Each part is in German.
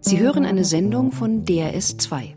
Sie hören eine Sendung von DRS2.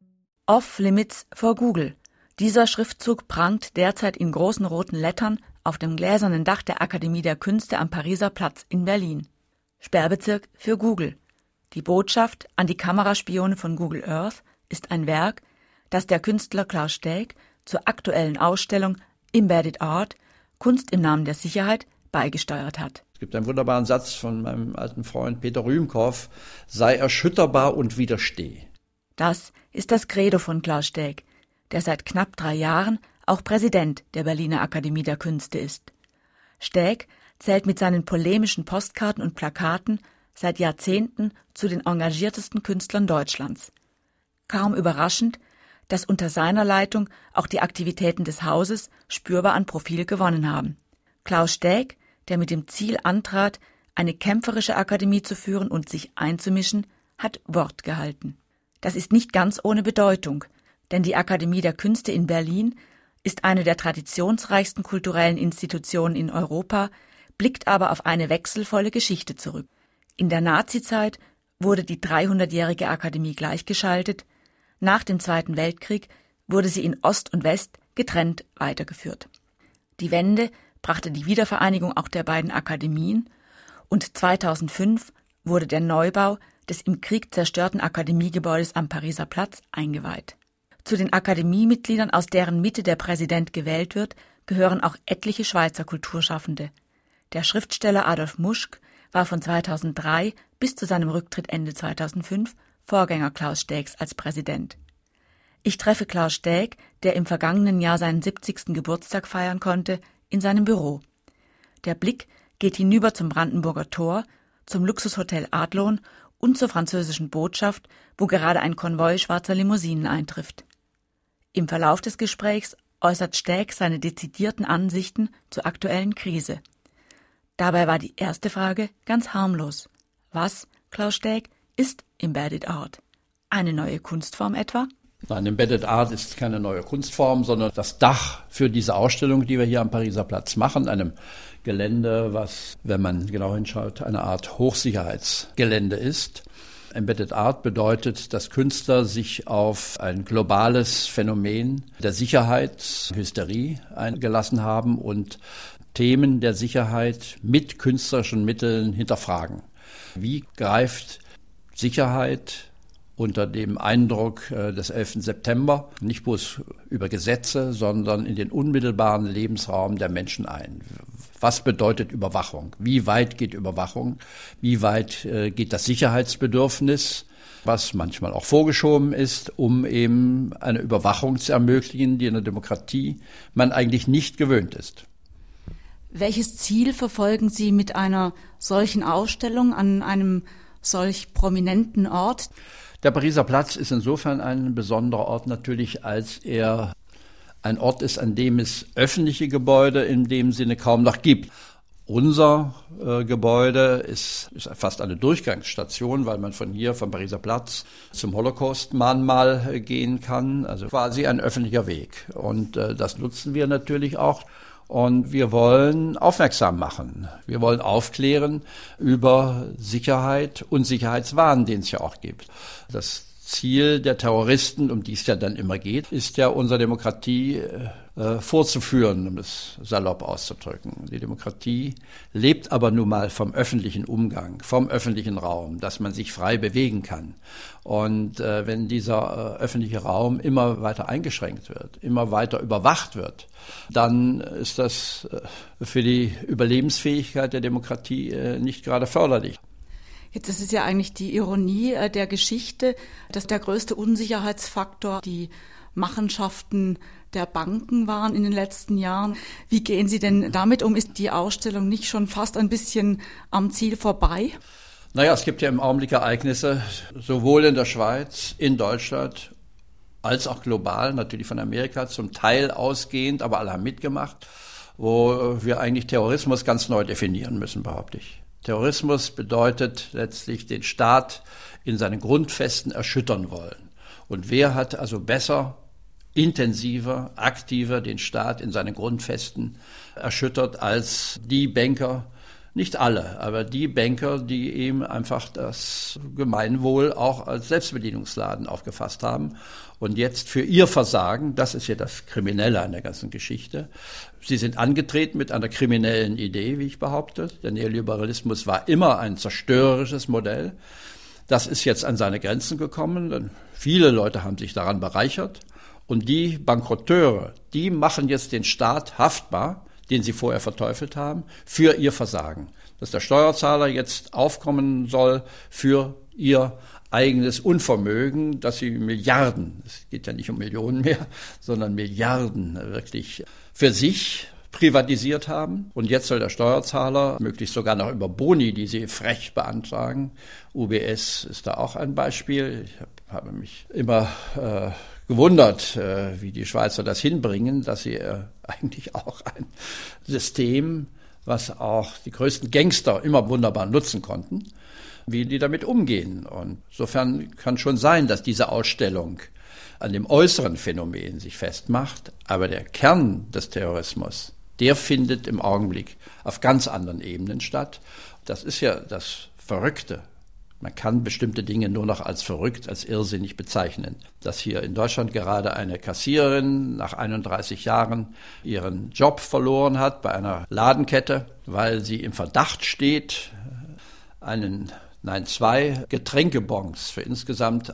Off-Limits for Google. Dieser Schriftzug prangt derzeit in großen roten Lettern auf dem gläsernen Dach der Akademie der Künste am Pariser Platz in Berlin. Sperrbezirk für Google. Die Botschaft an die Kameraspione von Google Earth ist ein Werk, das der Künstler Klaus Steg zur aktuellen Ausstellung Embedded Art – Kunst im Namen der Sicherheit beigesteuert hat. Es gibt einen wunderbaren Satz von meinem alten Freund Peter Rühmkoff: sei erschütterbar und widersteh. Das ist das Credo von Klaus Steg, der seit knapp 3 Jahren auch Präsident der Berliner Akademie der Künste ist. Steg zählt mit seinen polemischen Postkarten und Plakaten seit Jahrzehnten zu den engagiertesten Künstlern Deutschlands. Kaum überraschend, dass unter seiner Leitung auch die Aktivitäten des Hauses spürbar an Profil gewonnen haben. Klaus Steg, der mit dem Ziel antrat, eine kämpferische Akademie zu führen und sich einzumischen, hat Wort gehalten. Das ist nicht ganz ohne Bedeutung, denn die Akademie der Künste in Berlin ist eine der traditionsreichsten kulturellen Institutionen in Europa, blickt aber auf eine wechselvolle Geschichte zurück. In der Nazizeit wurde die 300-jährige Akademie gleichgeschaltet, nach dem Zweiten Weltkrieg wurde sie in Ost und West getrennt weitergeführt. Die Wende brachte die Wiedervereinigung auch der beiden Akademien und 2005 wurde der Neubau des im Krieg zerstörten Akademiegebäudes am Pariser Platz eingeweiht. Zu den Akademiemitgliedern, aus deren Mitte der Präsident gewählt wird, gehören auch etliche Schweizer Kulturschaffende. Der Schriftsteller Adolf Muschk war von 2003 bis zu seinem Rücktritt Ende 2005 Vorgänger Klaus Stegs als Präsident. Ich treffe Klaus Steg, der im vergangenen Jahr seinen 70. Geburtstag feiern konnte, in seinem Büro. Der Blick geht hinüber zum Brandenburger Tor, zum Luxushotel Adlon und zur französischen Botschaft, wo gerade ein Konvoi schwarzer Limousinen eintrifft. Im Verlauf des Gesprächs äußert Steg seine dezidierten Ansichten zur aktuellen Krise. Dabei war die erste Frage ganz harmlos. Was, Klaus Steg, ist Embedded Art? Eine neue Kunstform etwa? Nein, Embedded Art ist keine neue Kunstform, sondern das Dach für diese Ausstellung, die wir hier am Pariser Platz machen, einem Gelände, was, wenn man genau hinschaut, eine Art Hochsicherheitsgelände ist. Embedded Art bedeutet, dass Künstler sich auf ein globales Phänomen der Sicherheit, Hysterie eingelassen haben und Themen der Sicherheit mit künstlerischen Mitteln hinterfragen. Wie greift Sicherheit unter dem Eindruck des 11. September nicht bloß über Gesetze, sondern in den unmittelbaren Lebensraum der Menschen ein? Was bedeutet Überwachung? Wie weit geht Überwachung? Wie weit geht das Sicherheitsbedürfnis, was manchmal auch vorgeschoben ist, um eben eine Überwachung zu ermöglichen, die in der Demokratie man eigentlich nicht gewöhnt ist? Welches Ziel verfolgen Sie mit einer solchen Ausstellung an einem solch prominenten Ort? Der Pariser Platz ist insofern ein besonderer Ort natürlich, als er ein Ort ist, an dem es öffentliche Gebäude in dem Sinne kaum noch gibt. Unser Gebäude ist fast eine Durchgangsstation, weil man von hier, vom Pariser Platz, zum Holocaust-Mahnmal gehen kann. Also quasi ein öffentlicher Weg. Und das nutzen wir natürlich auch. Und wir wollen aufmerksam machen. Wir wollen aufklären über Sicherheit und Sicherheitswahn, den es ja auch gibt. Das Ziel der Terroristen, um die es ja dann immer geht, ist ja, unsere Demokratie vorzuführen, um es salopp auszudrücken. Die Demokratie lebt aber nun mal vom öffentlichen Umgang, vom öffentlichen Raum, dass man sich frei bewegen kann. Und wenn dieser öffentliche Raum immer weiter eingeschränkt wird, immer weiter überwacht wird, dann ist das für die Überlebensfähigkeit der Demokratie nicht gerade förderlich. Jetzt ist es ja eigentlich die Ironie der Geschichte, dass der größte Unsicherheitsfaktor die Machenschaften der Banken waren in den letzten Jahren. Wie gehen Sie denn damit um? Ist die Ausstellung nicht schon fast ein bisschen am Ziel vorbei? Naja, es gibt ja im Augenblick Ereignisse, sowohl in der Schweiz, in Deutschland, als auch global, natürlich von Amerika, zum Teil ausgehend, aber alle haben mitgemacht, wo wir eigentlich Terrorismus ganz neu definieren müssen, behaupte ich. Terrorismus bedeutet letztlich den Staat in seinen Grundfesten erschüttern wollen. Und wer hat also besser, intensiver, aktiver den Staat in seinen Grundfesten erschüttert als die Banker, Nicht alle, aber die Banker, die eben einfach das Gemeinwohl auch als Selbstbedienungsladen aufgefasst haben und jetzt für ihr Versagen, das ist ja das Kriminelle an der ganzen Geschichte, sie sind angetreten mit einer kriminellen Idee, wie ich behaupte. Der Neoliberalismus war immer ein zerstörerisches Modell. Das ist jetzt an seine Grenzen gekommen, denn viele Leute haben sich daran bereichert und die Bankrotteure, die machen jetzt den Staat haftbar, den sie vorher verteufelt haben, für ihr Versagen. Dass der Steuerzahler jetzt aufkommen soll für ihr eigenes Unvermögen, dass sie Milliarden, es geht ja nicht um Millionen mehr, sondern Milliarden wirklich für sich privatisiert haben. Und jetzt soll der Steuerzahler, möglichst sogar noch über Boni, die sie frech beantragen. UBS ist da auch ein Beispiel. Ich habe mich immer gewundert, wie die Schweizer das hinbringen, dass sie eigentlich auch ein System, was auch die größten Gangster immer wunderbar nutzen konnten, wie die damit umgehen. Und insofern kann schon sein, dass diese Ausstellung an dem äußeren Phänomen sich festmacht, aber der Kern des Terrorismus, der findet im Augenblick auf ganz anderen Ebenen statt. Das ist ja das Verrückte. Man kann bestimmte Dinge nur noch als verrückt, als irrsinnig bezeichnen. Dass hier in Deutschland gerade eine Kassiererin nach 31 Jahren ihren Job verloren hat bei einer Ladenkette, weil sie im Verdacht steht, zwei Getränkebons für insgesamt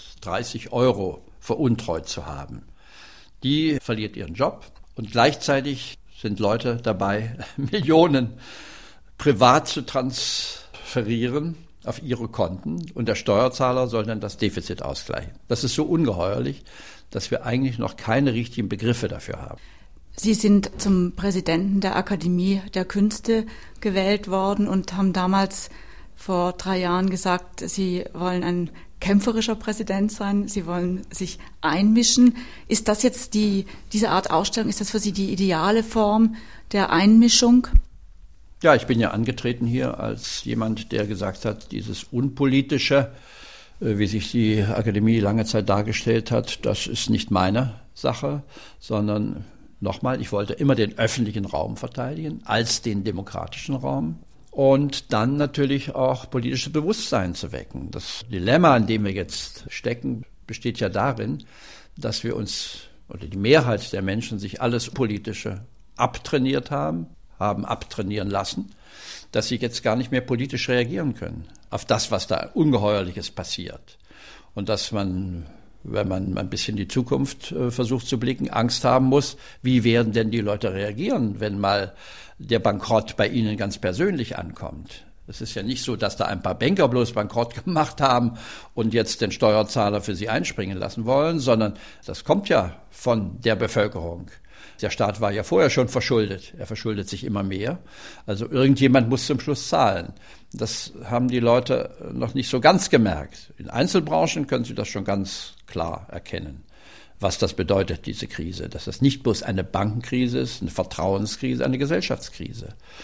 30 € veruntreut zu haben. Die verliert ihren Job und gleichzeitig sind Leute dabei, Millionen privat zu transferieren auf ihre Konten und der Steuerzahler soll dann das Defizit ausgleichen. Das ist so ungeheuerlich, dass wir eigentlich noch keine richtigen Begriffe dafür haben. Sie sind zum Präsidenten der Akademie der Künste gewählt worden und haben damals vor 3 Jahren gesagt, Sie wollen ein kämpferischer Präsident sein, Sie wollen sich einmischen. Ist das jetzt diese Art Ausstellung, ist das für Sie die ideale Form der Einmischung? Ja, ich bin ja angetreten hier als jemand, der gesagt hat, dieses Unpolitische, wie sich die Akademie lange Zeit dargestellt hat, das ist nicht meine Sache, sondern nochmal, ich wollte immer den öffentlichen Raum verteidigen, als den demokratischen Raum und dann natürlich auch politisches Bewusstsein zu wecken. Das Dilemma, in dem wir jetzt stecken, besteht ja darin, dass wir uns, oder die Mehrheit der Menschen, sich alles Politische abtrainiert haben abtrainieren lassen, dass sie jetzt gar nicht mehr politisch reagieren können auf das, was da Ungeheuerliches passiert. Und dass man, wenn man ein bisschen in die Zukunft versucht zu blicken, Angst haben muss, wie werden denn die Leute reagieren, wenn mal der Bankrott bei ihnen ganz persönlich ankommt. Es ist ja nicht so, dass da ein paar Banker bloß Bankrott gemacht haben und jetzt den Steuerzahler für sie einspringen lassen wollen, sondern das kommt ja von der Bevölkerung. Der Staat war ja vorher schon verschuldet. Er verschuldet sich immer mehr. Also irgendjemand muss zum Schluss zahlen. Das haben die Leute noch nicht so ganz gemerkt. In Einzelbranchen können sie das schon ganz klar erkennen, was das bedeutet, diese Krise. Dass das nicht bloß eine Bankenkrise ist, eine Vertrauenskrise, eine Gesellschaftskrise.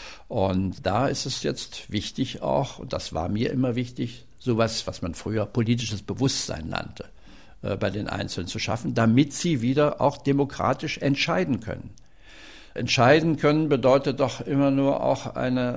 Und da ist es jetzt wichtig auch, und das war mir immer wichtig, sowas, was man früher politisches Bewusstsein nannte, bei den Einzelnen zu schaffen, damit sie wieder auch demokratisch entscheiden können. Entscheiden können bedeutet doch immer nur auch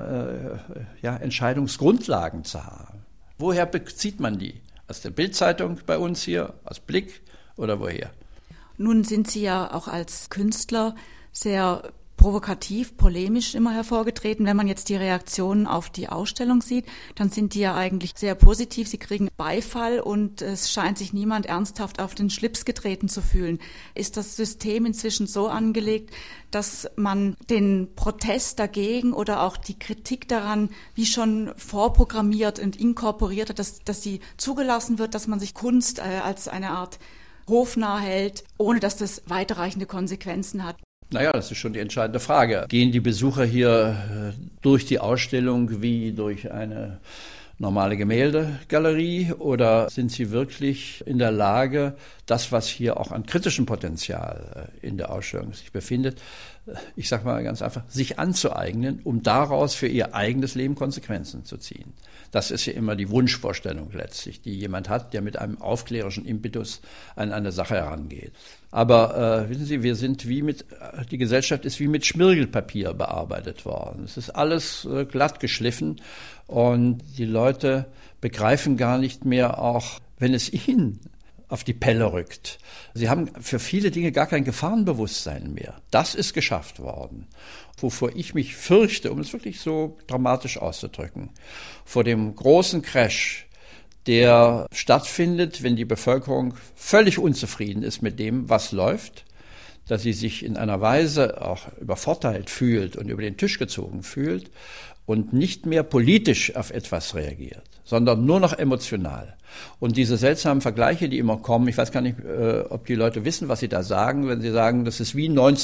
Entscheidungsgrundlagen zu haben. Woher bezieht man die? Aus der Bild-Zeitung bei uns hier, aus Blick oder woher? Nun sind Sie ja auch als Künstler sehr provokativ, polemisch immer hervorgetreten. Wenn man jetzt die Reaktionen auf die Ausstellung sieht, dann sind die ja eigentlich sehr positiv. Sie kriegen Beifall und es scheint sich niemand ernsthaft auf den Schlips getreten zu fühlen. Ist das System inzwischen so angelegt, dass man den Protest dagegen oder auch die Kritik daran wie schon vorprogrammiert und inkorporiert hat, dass sie zugelassen wird, dass man sich Kunst als eine Art hofnah hält, ohne dass das weiterreichende Konsequenzen hat? Naja, das ist schon die entscheidende Frage. Gehen die Besucher hier durch die Ausstellung wie durch eine normale Gemäldegalerie oder sind sie wirklich in der Lage, das, was hier auch an kritischem Potenzial in der Ausstellung sich befindet, ich sage mal ganz einfach, sich anzueignen, um daraus für ihr eigenes Leben Konsequenzen zu ziehen. Das ist ja immer die Wunschvorstellung letztlich, die jemand hat, der mit einem aufklärerischen Impetus an eine Sache herangeht. Aber wissen Sie, die Gesellschaft ist wie mit Schmirgelpapier bearbeitet worden. Es ist alles glatt geschliffen und die Leute begreifen gar nicht mehr, auch wenn es ihnen auf die Pelle rückt. Sie haben für viele Dinge gar kein Gefahrenbewusstsein mehr. Das ist geschafft worden. Wovor ich mich fürchte, um es wirklich so dramatisch auszudrücken, vor dem großen Crash, der stattfindet, wenn die Bevölkerung völlig unzufrieden ist mit dem, was läuft, dass sie sich in einer Weise auch übervorteilt fühlt und über den Tisch gezogen fühlt und nicht mehr politisch auf etwas reagiert, sondern nur noch emotional. Und diese seltsamen Vergleiche, die immer kommen, ich weiß gar nicht, ob die Leute wissen, was sie da sagen, wenn sie sagen, das ist wie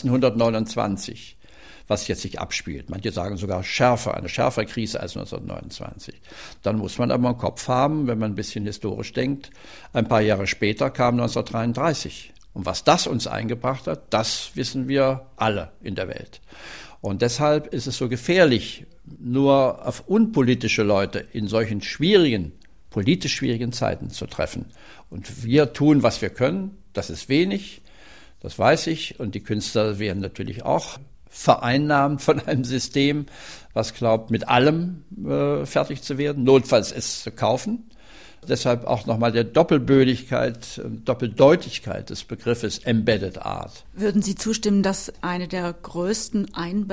1929, was jetzt sich abspielt. Manche sagen sogar eine schärfere Krise als 1929. Dann muss man aber im Kopf haben, wenn man ein bisschen historisch denkt, ein paar Jahre später kam 1933. Und was das uns eingebracht hat, das wissen wir alle in der Welt. Und deshalb ist es so gefährlich, nur auf unpolitische Leute in solchen politisch schwierigen Zeiten zu treffen. Und wir tun, was wir können. Das ist wenig, das weiß ich. Und die Künstler werden natürlich auch vereinnahmt von einem System, was glaubt, mit allem fertig zu werden, notfalls es zu kaufen. Deshalb auch nochmal der Doppelbödigkeit, Doppeldeutigkeit des Begriffes Embedded Art. Würden Sie zustimmen, dass eine der größten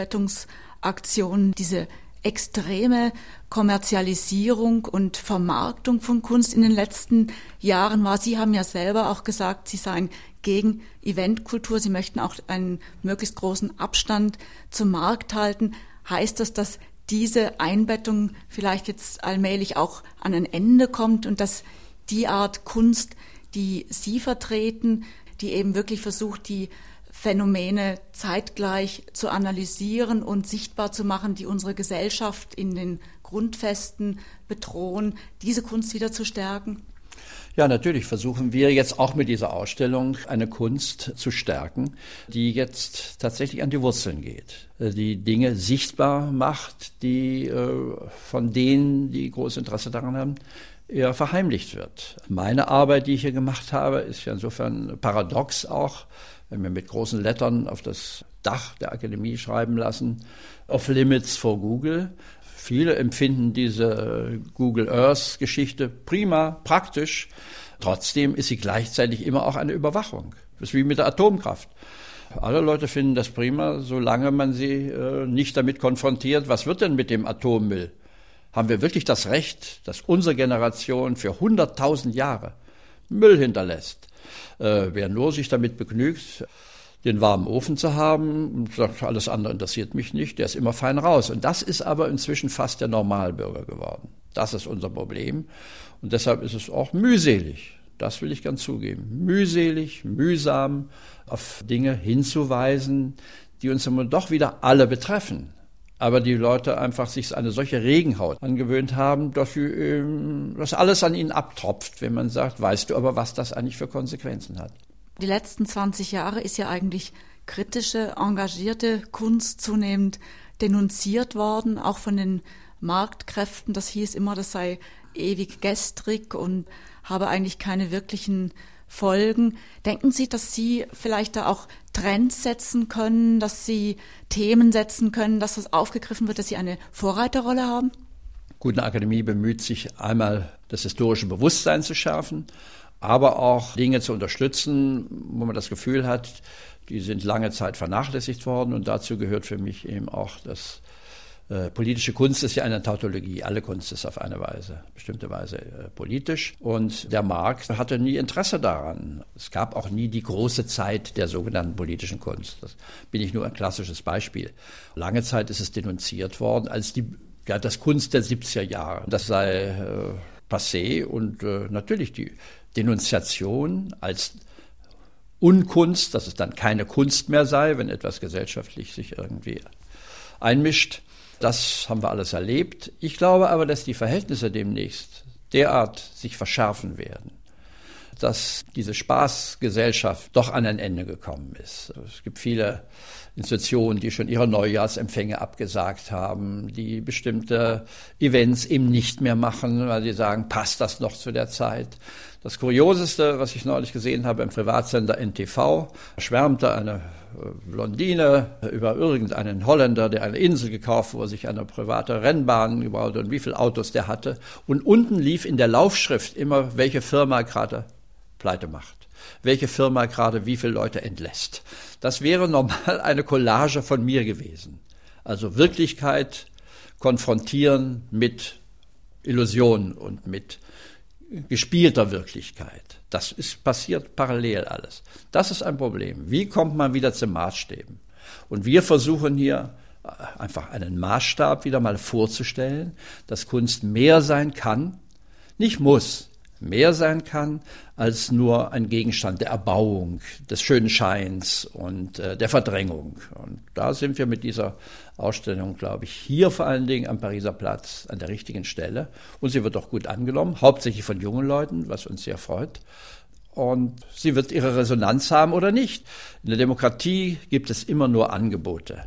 Einbettungsaktionen diese extreme Kommerzialisierung und Vermarktung von Kunst in den letzten Jahren war? Sie haben ja selber auch gesagt, Sie seien gegen Eventkultur. Sie möchten auch einen möglichst großen Abstand zum Markt halten. Heißt das, dass diese Einbettung vielleicht jetzt allmählich auch an ein Ende kommt und dass die Art Kunst, die Sie vertreten, die eben wirklich versucht, die Phänomene zeitgleich zu analysieren und sichtbar zu machen, die unsere Gesellschaft in den Grundfesten bedrohen, diese Kunst wieder zu stärken? Ja, natürlich versuchen wir jetzt auch mit dieser Ausstellung eine Kunst zu stärken, die jetzt tatsächlich an die Wurzeln geht, die Dinge sichtbar macht, die von denen, die großes Interesse daran haben, eher verheimlicht wird. Meine Arbeit, die ich hier gemacht habe, ist ja insofern paradox auch, wenn wir mit großen Lettern auf das Dach der Akademie schreiben lassen, off limits for Google. Viele empfinden diese Google Earth-Geschichte prima, praktisch. Trotzdem ist sie gleichzeitig immer auch eine Überwachung. Das ist wie mit der Atomkraft. Alle Leute finden das prima, solange man sie nicht damit konfrontiert, was wird denn mit dem Atommüll? Haben wir wirklich das Recht, dass unsere Generation für 100.000 Jahre Müll hinterlässt? Wer nur sich damit begnügt, den warmen Ofen zu haben und sagt, alles andere interessiert mich nicht, der ist immer fein raus. Und das ist aber inzwischen fast der Normalbürger geworden. Das ist unser Problem. Und deshalb ist es auch mühselig, das will ich ganz zugeben, mühselig, mühsam auf Dinge hinzuweisen, die uns immer doch wieder alle betreffen. Aber die Leute einfach sich eine solche Regenhaut angewöhnt haben, dass alles an ihnen abtropft, wenn man sagt, weißt du aber, was das eigentlich für Konsequenzen hat. Die letzten 20 Jahre ist ja eigentlich kritische, engagierte Kunst zunehmend denunziert worden, auch von den Marktkräften. Das hieß immer, das sei ewig gestrig und habe eigentlich keine wirklichen Folgen. Denken Sie, dass Sie vielleicht da auch Trends setzen können, dass Sie Themen setzen können, dass das aufgegriffen wird, dass Sie eine Vorreiterrolle haben? Gut, eine Akademie bemüht sich einmal, das historische Bewusstsein zu schärfen, aber auch Dinge zu unterstützen, wo man das Gefühl hat, die sind lange Zeit vernachlässigt worden. Und dazu gehört für mich eben auch das politische Kunst ist ja eine Tautologie. Alle Kunst ist auf eine bestimmte Weise politisch. Und der Markt hatte nie Interesse daran. Es gab auch nie die große Zeit der sogenannten politischen Kunst. Das bin ich nur ein klassisches Beispiel. Lange Zeit ist es denunziert worden als das Kunst der 70er Jahre. Das sei passé und natürlich die Denunziation als Unkunst, dass es dann keine Kunst mehr sei, wenn etwas gesellschaftlich sich irgendwie einmischt. Das haben wir alles erlebt. Ich glaube aber, dass die Verhältnisse demnächst derart sich verschärfen werden, dass diese Spaßgesellschaft doch an ein Ende gekommen ist. Es gibt viele Institutionen, die schon ihre Neujahrsempfänge abgesagt haben, die bestimmte Events eben nicht mehr machen, weil sie sagen, passt das noch zu der Zeit? Das Kurioseste, was ich neulich gesehen habe im Privatsender NTV, schwärmte eine Blondine über irgendeinen Holländer, der eine Insel gekauft, wo er sich eine private Rennbahn gebaut hat und wie viele Autos der hatte. Und unten lief in der Laufschrift immer, welche Firma gerade pleite macht, welche Firma gerade wie viele Leute entlässt. Das wäre normal eine Collage von mir gewesen. Also Wirklichkeit konfrontieren mit Illusion und mit gespielter Wirklichkeit. Das ist passiert parallel alles. Das ist ein Problem. Wie kommt man wieder zu Maßstäben? Und wir versuchen hier einfach einen Maßstab wieder mal vorzustellen, dass Kunst mehr sein kann, nicht muss, mehr sein kann als nur ein Gegenstand der Erbauung, des schönen Scheins und der Verdrängung. Und da sind wir mit dieser Ausstellung, glaube ich, hier vor allen Dingen am Pariser Platz an der richtigen Stelle. Und sie wird auch gut angenommen, hauptsächlich von jungen Leuten, was uns sehr freut. Und sie wird ihre Resonanz haben oder nicht. In der Demokratie gibt es immer nur Angebote.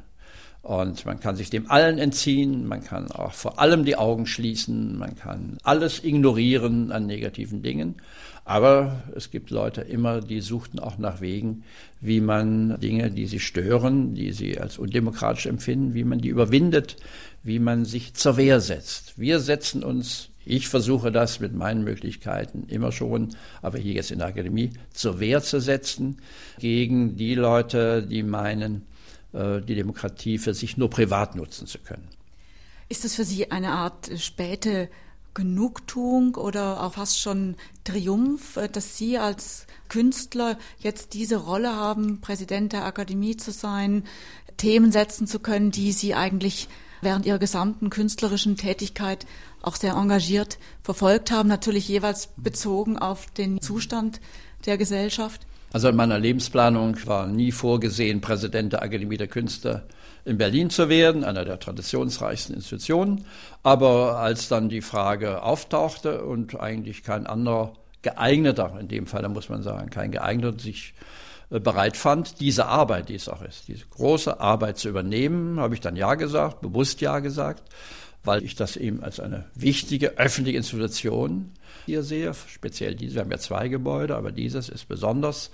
Und man kann sich dem allen entziehen, man kann auch vor allem die Augen schließen, man kann alles ignorieren an negativen Dingen. Aber es gibt Leute immer, die suchten auch nach Wegen, wie man Dinge, die sie stören, die sie als undemokratisch empfinden, wie man die überwindet, wie man sich zur Wehr setzt. Wir setzen uns, ich versuche das mit meinen Möglichkeiten immer schon, aber hier jetzt in der Akademie, zur Wehr zu setzen gegen die Leute, die meinen, die Demokratie für sich nur privat nutzen zu können. Ist es für Sie eine Art späte Genugtuung oder auch fast schon Triumph, dass Sie als Künstler jetzt diese Rolle haben, Präsident der Akademie zu sein, Themen setzen zu können, die Sie eigentlich während Ihrer gesamten künstlerischen Tätigkeit auch sehr engagiert verfolgt haben, natürlich jeweils bezogen auf den Zustand der Gesellschaft? Also in meiner Lebensplanung war nie vorgesehen, Präsident der Akademie der Künste in Berlin zu werden, einer der traditionsreichsten Institutionen. Aber als dann die Frage auftauchte und eigentlich kein anderer geeigneter, in dem Fall muss man sagen, kein geeigneter sich bereit fand, diese Arbeit, die es auch ist, diese große Arbeit zu übernehmen, habe ich dann Ja gesagt, bewusst Ja gesagt, weil ich das eben als eine wichtige öffentliche Institution hier sehe, speziell diese, wir haben ja 2 Gebäude, aber dieses ist besonders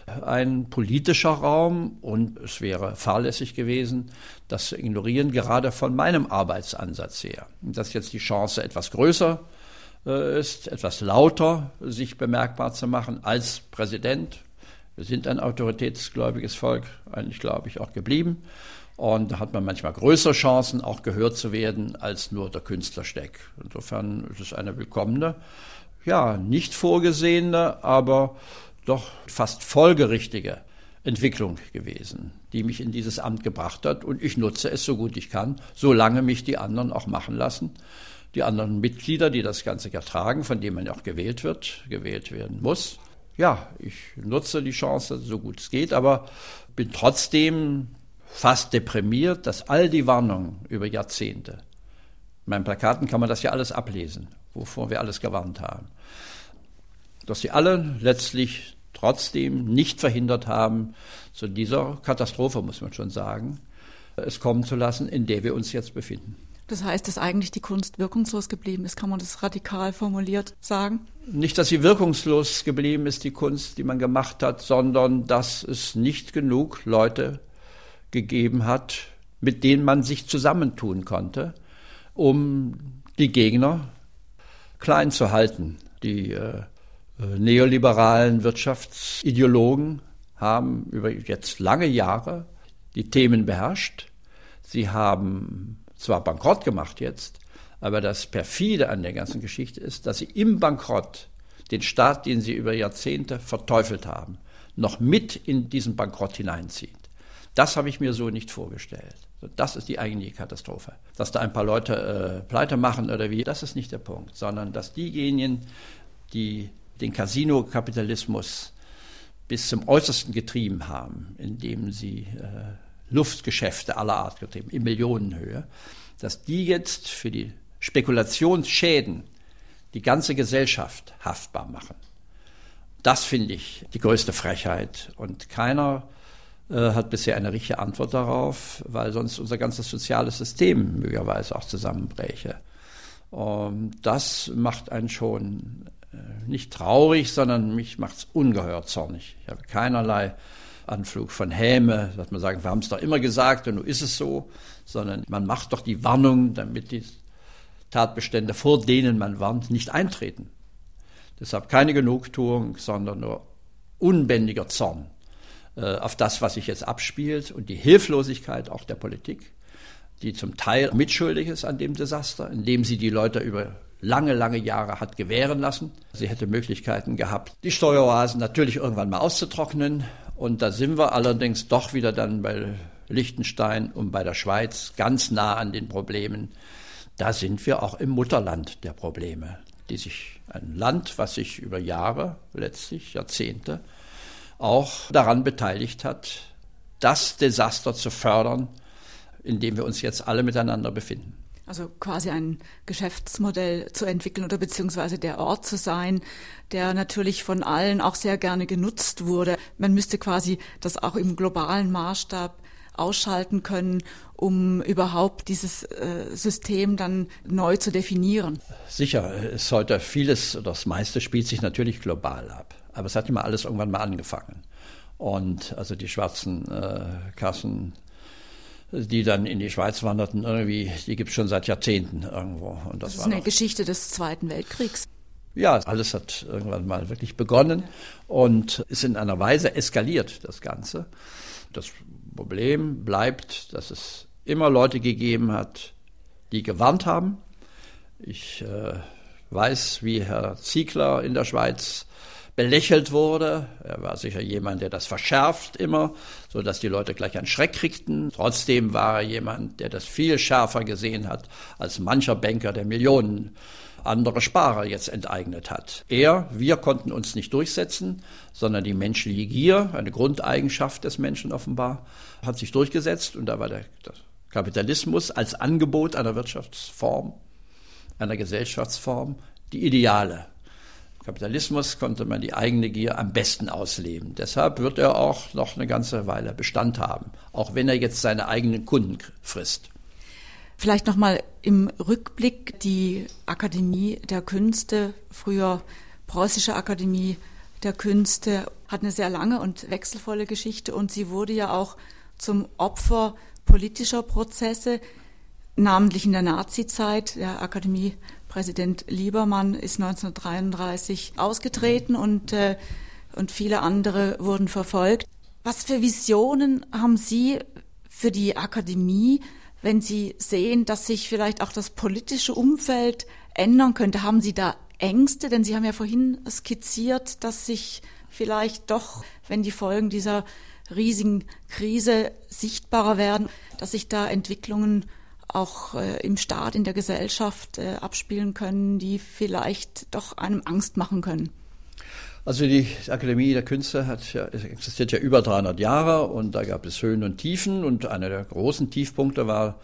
ein politischer Raum und es wäre fahrlässig gewesen, das zu ignorieren, gerade von meinem Arbeitsansatz her. Dass jetzt die Chance etwas größer ist, etwas lauter sich bemerkbar zu machen als Präsident. Wir sind ein autoritätsgläubiges Volk, eigentlich glaube ich auch geblieben. Und da hat man manchmal größere Chancen, auch gehört zu werden, als nur der Künstlersteck. Insofern ist es eine willkommene, ja, nicht vorgesehene, aber doch fast folgerichtige Entwicklung gewesen, die mich in dieses Amt gebracht hat. Und ich nutze es so gut ich kann, solange mich die anderen auch machen lassen. Die anderen Mitglieder, die das Ganze ja tragen, von denen man ja auch gewählt werden muss. Ja, ich nutze die Chance, so gut es geht, aber bin trotzdem fast deprimiert, dass all die Warnungen über Jahrzehnte, in meinen Plakaten kann man das ja alles ablesen, wovor wir alles gewarnt haben, dass sie alle letztlich trotzdem nicht verhindert haben, zu dieser Katastrophe, muss man schon sagen, es kommen zu lassen, in der wir uns jetzt befinden. Das heißt, dass eigentlich die Kunst wirkungslos geblieben ist, kann man das radikal formuliert sagen? Nicht, dass sie wirkungslos geblieben ist, die Kunst, die man gemacht hat, sondern dass es nicht genug Leute gegeben hat, mit denen man sich zusammentun konnte, um die Gegner klein zu halten. Die neoliberalen Wirtschaftsideologen haben über jetzt lange Jahre die Themen beherrscht. Sie haben zwar bankrott gemacht jetzt, aber das Perfide an der ganzen Geschichte ist, dass sie im Bankrott den Staat, den sie über Jahrzehnte verteufelt haben, noch mit in diesen Bankrott hineinzieht. Das habe ich mir so nicht vorgestellt. Das ist die eigentliche Katastrophe. Dass da ein paar Leute pleite machen oder wie, das ist nicht der Punkt, sondern dass diejenigen, die den Casino-Kapitalismus bis zum Äußersten getrieben haben, indem sie Luftgeschäfte aller Art getrieben, in Millionenhöhe, dass die jetzt für die Spekulationsschäden die ganze Gesellschaft haftbar machen. Das finde ich die größte Frechheit. Und keiner hat bisher eine richtige Antwort darauf, weil sonst unser ganzes soziales System möglicherweise auch zusammenbräche. Das macht einen schon nicht traurig, sondern mich macht es ungeheuer zornig. Ich habe keinerlei Anflug von Häme, dass man sagt, wir haben es doch immer gesagt und nun ist es so, sondern man macht doch die Warnung, damit die Tatbestände, vor denen man warnt, nicht eintreten. Deshalb keine Genugtuung, sondern nur unbändiger Zorn auf das, was sich jetzt abspielt und die Hilflosigkeit auch der Politik, die zum Teil mitschuldig ist an dem Desaster, indem sie die Leute über lange, lange Jahre hat gewähren lassen. Sie hätte Möglichkeiten gehabt, die Steueroasen natürlich irgendwann mal auszutrocknen. Und da sind wir allerdings doch wieder dann bei Liechtenstein und bei der Schweiz ganz nah an den Problemen. Da sind wir auch im Mutterland der Probleme, ein Land, was sich über Jahre, letztlich Jahrzehnte, auch daran beteiligt hat, das Desaster zu fördern, in dem wir uns jetzt alle miteinander befinden. Also quasi ein Geschäftsmodell zu entwickeln oder beziehungsweise der Ort zu sein, der natürlich von allen auch sehr gerne genutzt wurde. Man müsste quasi das auch im globalen Maßstab ausschalten können, um überhaupt dieses System dann neu zu definieren. Sicher ist heute vieles, oder das meiste spielt sich natürlich global ab. Aber es hat immer alles irgendwann mal angefangen. Und also die schwarzen Kassen, die dann in die Schweiz wanderten, irgendwie, die gibt es schon seit Jahrzehnten irgendwo. Und das ist eine Geschichte des Zweiten Weltkriegs. Ja, alles hat irgendwann mal wirklich begonnen und ist in einer Weise eskaliert, das Ganze. Das Problem bleibt, dass es immer Leute gegeben hat, die gewarnt haben. Ich weiß, wie Herr Ziegler in der Schweiz belächelt wurde. Er war sicher jemand, der das verschärft immer, sodass die Leute gleich einen Schreck kriegten. Trotzdem war er jemand, der das viel schärfer gesehen hat als mancher Banker, der Millionen andere Sparer jetzt enteignet hat. Wir konnten uns nicht durchsetzen, sondern die menschliche Gier, eine Grundeigenschaft des Menschen offenbar, hat sich durchgesetzt. Und da war der Kapitalismus als Angebot einer Wirtschaftsform, einer Gesellschaftsform, die ideale. Kapitalismus konnte man die eigene Gier am besten ausleben. Deshalb wird er auch noch eine ganze Weile Bestand haben, auch wenn er jetzt seine eigenen Kunden frisst. Vielleicht nochmal im Rückblick die Akademie der Künste, früher Preußische Akademie der Künste, hat eine sehr lange und wechselvolle Geschichte und sie wurde ja auch zum Opfer politischer Prozesse, namentlich in der Nazizeit. Der Akademiepräsident Liebermann ist 1933 ausgetreten und viele andere wurden verfolgt. Was für Visionen haben Sie für die Akademie, wenn Sie sehen, dass sich vielleicht auch das politische Umfeld ändern könnte? Haben Sie da Ängste? Denn Sie haben ja vorhin skizziert, dass sich vielleicht doch, wenn die Folgen dieser riesigen Krise sichtbarer werden, dass sich da Entwicklungen auch im Staat, in der Gesellschaft abspielen können, die vielleicht doch einem Angst machen können. Also die Akademie der Künste existiert ja über 300 Jahre und da gab es Höhen und Tiefen und einer der großen Tiefpunkte war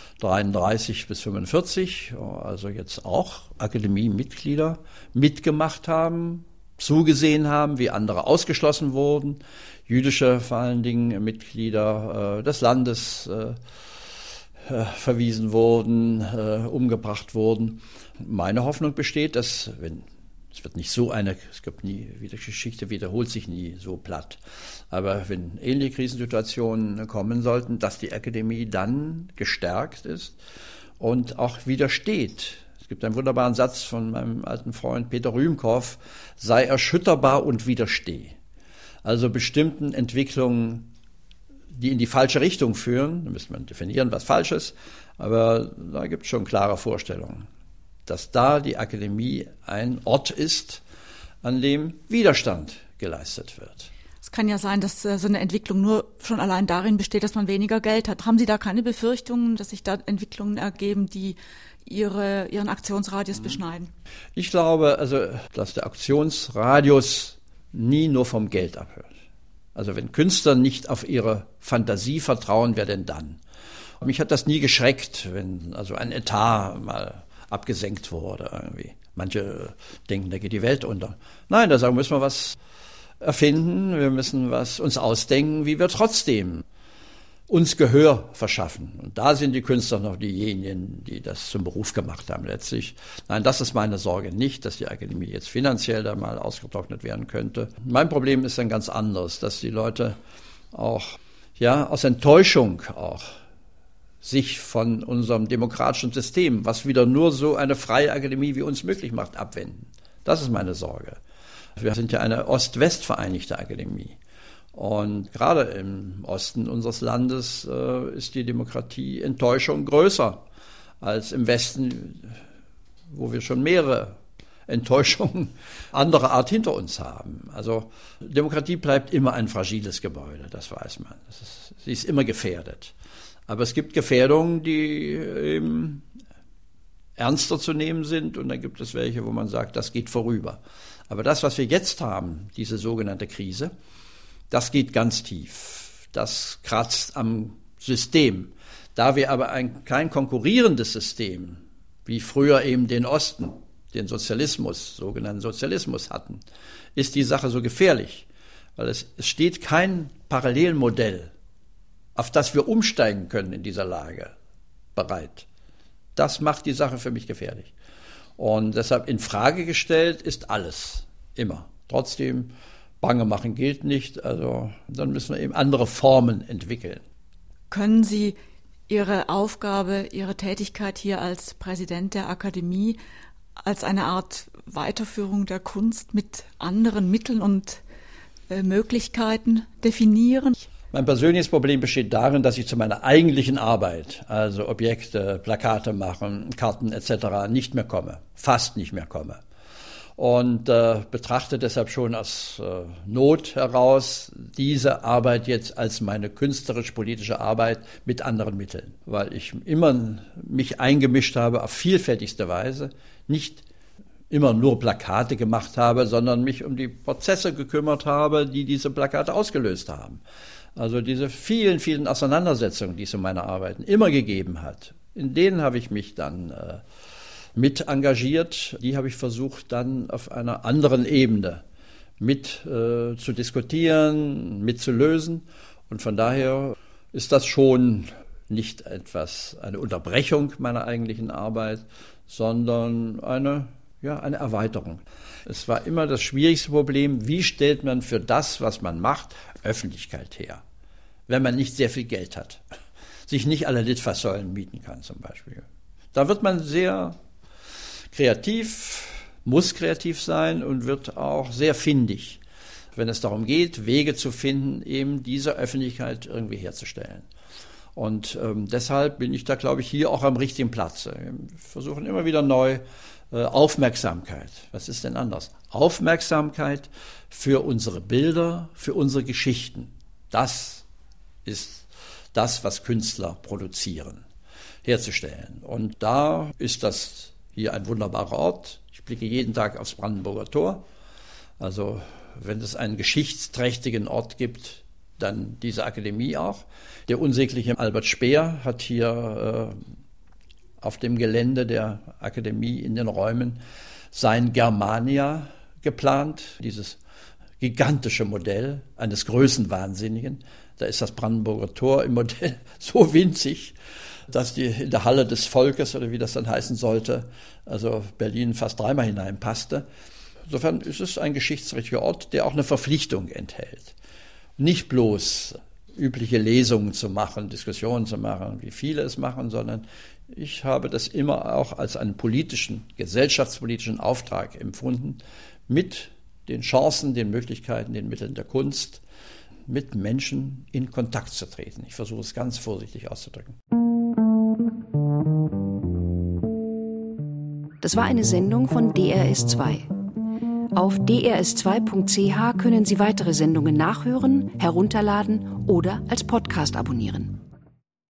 33 bis 45, also jetzt auch Akademiemitglieder mitgemacht haben, zugesehen haben, wie andere ausgeschlossen wurden, jüdische vor allen Dingen Mitglieder des Landes verwiesen wurden, umgebracht wurden. Meine Hoffnung besteht, dass es gibt nie, die Geschichte wiederholt sich nie so platt. Aber wenn ähnliche Krisensituationen kommen sollten, dass die Akademie dann gestärkt ist und auch widersteht. Es gibt einen wunderbaren Satz von meinem alten Freund Peter Rühmkorff, sei erschütterbar und widersteh. Also bestimmten Entwicklungen, die in die falsche Richtung führen, da müsste man definieren, was falsch ist, aber da gibt es schon klare Vorstellungen, dass da die Akademie ein Ort ist, an dem Widerstand geleistet wird. Es kann ja sein, dass so eine Entwicklung nur schon allein darin besteht, dass man weniger Geld hat. Haben Sie da keine Befürchtungen, dass sich da Entwicklungen ergeben, die Ihren Aktionsradius beschneiden? Ich glaube, dass der Aktionsradius nie nur vom Geld abhört. Also wenn Künstler nicht auf ihre Fantasie vertrauen, wer denn dann? Mich hat das nie geschreckt, wenn ein Etat mal abgesenkt wurde irgendwie. Manche denken, da geht die Welt unter. Nein, da sagen wir, müssen wir was erfinden, wir müssen was uns ausdenken, wie wir trotzdem uns Gehör verschaffen. Und da sind die Künstler noch diejenigen, die das zum Beruf gemacht haben letztlich. Nein, das ist meine Sorge nicht, dass die Akademie jetzt finanziell da mal ausgetrocknet werden könnte. Mein Problem ist ein ganz anderes, dass die Leute auch aus Enttäuschung auch sich von unserem demokratischen System, was wieder nur so eine freie Akademie wie uns möglich macht, abwenden. Das ist meine Sorge. Wir sind ja eine Ost-West-vereinigte Akademie. Und gerade im Osten unseres Landes ist die Demokratie-Enttäuschung größer als im Westen, wo wir schon mehrere Enttäuschungen anderer Art hinter uns haben. Also Demokratie bleibt immer ein fragiles Gebäude, das weiß man. Sie ist immer gefährdet. Aber es gibt Gefährdungen, die eben ernster zu nehmen sind, und dann gibt es welche, wo man sagt, das geht vorüber. Aber das, was wir jetzt haben, diese sogenannte Krise, das geht ganz tief. Das kratzt am System. Da wir aber kein konkurrierendes System, wie früher eben den Osten, den Sozialismus, sogenannten Sozialismus hatten, ist die Sache so gefährlich. Weil es steht kein Parallelmodell, auf das wir umsteigen können in dieser Lage, bereit. Das macht die Sache für mich gefährlich. Und deshalb in Frage gestellt ist alles, immer. Trotzdem, Bange machen gilt nicht, also dann müssen wir eben andere Formen entwickeln. Können Sie Ihre Aufgabe, Ihre Tätigkeit hier als Präsident der Akademie als eine Art Weiterführung der Kunst mit anderen Mitteln und Möglichkeiten definieren? Mein persönliches Problem besteht darin, dass ich zu meiner eigentlichen Arbeit, also Objekte, Plakate machen, Karten etc., nicht mehr komme, fast nicht mehr komme. Und betrachte deshalb schon aus Not heraus diese Arbeit jetzt als meine künstlerisch-politische Arbeit mit anderen Mitteln, weil ich immer mich eingemischt habe auf vielfältigste Weise, nicht immer nur Plakate gemacht habe, sondern mich um die Prozesse gekümmert habe, die diese Plakate ausgelöst haben. Also diese vielen, vielen Auseinandersetzungen, die es in meiner Arbeit immer gegeben hat, in denen habe ich mich dann mit engagiert. Die habe ich versucht, dann auf einer anderen Ebene mit zu diskutieren, mit zu lösen. Und von daher ist das schon nicht eine Unterbrechung meiner eigentlichen Arbeit, sondern eine Erweiterung. Es war immer das schwierigste Problem, wie stellt man für das, was man macht, Öffentlichkeit her, wenn man nicht sehr viel Geld hat, sich nicht alle Litfaßsäulen mieten kann zum Beispiel. Da wird man sehr kreativ, muss kreativ sein und wird auch sehr findig, wenn es darum geht, Wege zu finden, eben diese Öffentlichkeit irgendwie herzustellen. Und deshalb bin ich da, glaube ich, hier auch am richtigen Platz. Wir versuchen immer wieder neu Aufmerksamkeit. Was ist denn anders? Aufmerksamkeit für unsere Bilder, für unsere Geschichten. Das ist das, was Künstler produzieren, herzustellen. Und da ist das hier ein wunderbarer Ort. Ich blicke jeden Tag aufs Brandenburger Tor. Also wenn es einen geschichtsträchtigen Ort gibt, dann diese Akademie auch. Der unsägliche Albert Speer hat hier auf dem Gelände der Akademie in den Räumen sein Germania geplant, dieses gigantische Modell eines Größenwahnsinnigen. Da ist das Brandenburger Tor im Modell so winzig, dass die in der Halle des Volkes, oder wie das dann heißen sollte, also Berlin fast dreimal hineinpasste. Insofern ist es ein geschichtsträchtiger Ort, der auch eine Verpflichtung enthält. Nicht bloß übliche Lesungen zu machen, Diskussionen zu machen, wie viele es machen, sondern ich habe das immer auch als einen gesellschaftspolitischen Auftrag empfunden, mit den Chancen, den Möglichkeiten, den Mitteln der Kunst mit Menschen in Kontakt zu treten. Ich versuche es ganz vorsichtig auszudrücken. Das war eine Sendung von DRS2. Auf drs2.ch können Sie weitere Sendungen nachhören, herunterladen oder als Podcast abonnieren.